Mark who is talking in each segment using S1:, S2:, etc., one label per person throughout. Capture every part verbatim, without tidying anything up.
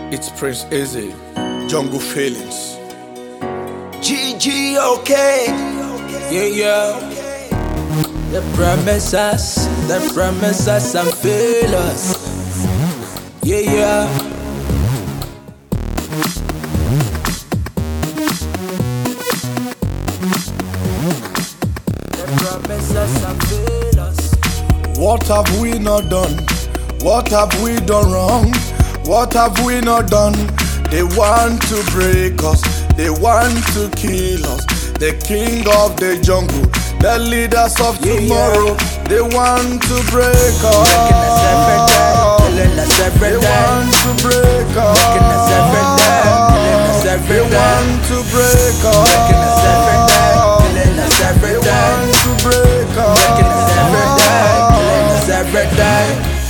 S1: It's Prince Easy, Jungle Feelings.
S2: G G, okay.
S3: Yeah, yeah. The promises, the promises and failures. Yeah, yeah. The promises and failures.
S1: What have we not done? What have we done wrong? What have we not done? They want to break us, they want to kill us. The king of the jungle, the leaders of
S3: Yeah,
S1: tomorrow,
S3: yeah.
S1: they want to break us.
S3: Breaking us every day, killing us every
S1: They
S3: day.
S1: want to break us.
S3: Breaking us every day, killing us every
S1: They
S3: day.
S1: want to break us.
S3: Breaking us every day, killing us every
S1: They
S3: day.
S1: want to break us.
S3: Breaking us every day, killing us every day.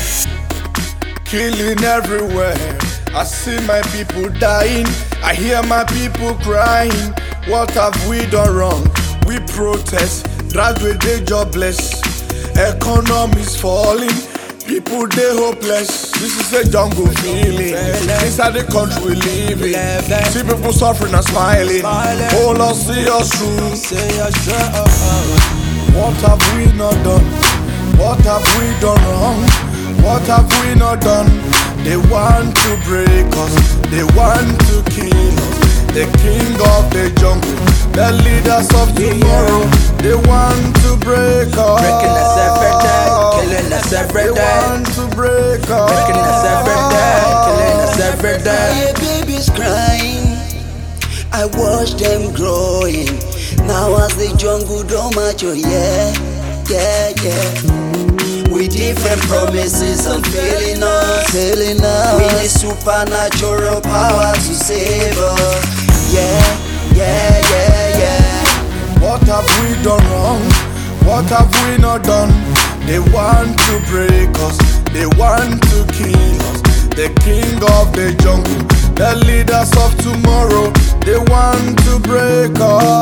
S1: Killing everywhere. I see my people dying. I hear my people crying. What have we done wrong? We protest. Graduate they jobless. Economy's falling. People they hopeless. This is a jungle feeling. Inside the country we live in. See people suffering and smiling. Oh Lord, see us through.
S3: Say us true.
S1: What have we not done? What have we done wrong? What have we not done? They want to break us, they want to kill us. The king of the jungle, the leaders of tomorrow, they want to break us.
S3: Breaking us every day, killing us every
S1: They
S3: day.
S1: want to break us.
S3: Breaking us every day, killing us every day.
S2: Yeah, babies crying. I watch them growing. Now as the jungle don't mature, yeah, yeah, yeah. With different promises and failing us, failing us. We need supernatural power to save us. Yeah, yeah, yeah, yeah.
S1: What have we done wrong? What have we not done? They want to break us, they want to kill us. The king of the jungle, the leaders of tomorrow, they want to break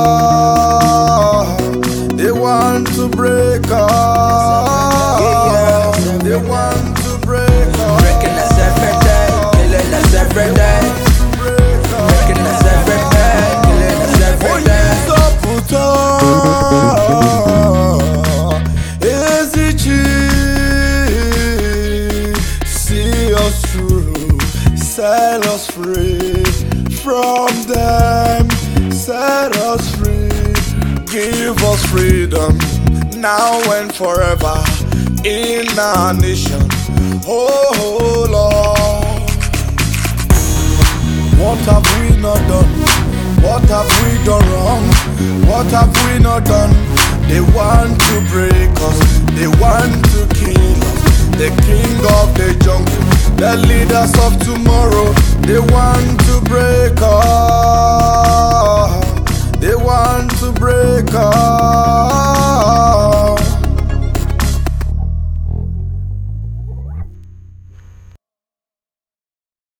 S1: us. They want to break us. They want to break us.
S3: Breaking us every day, killing us every day. Breaking us every day, killing us every day.
S1: See us through, set us free from them, set us free, give us freedom now and forever in our nation. Oh, oh Lord, what have we not done? What have we done wrong? What have we not done? They want to break us, they want to kill us. The king of the jungle, the leaders of tomorrow, they want to break us. They want to break us.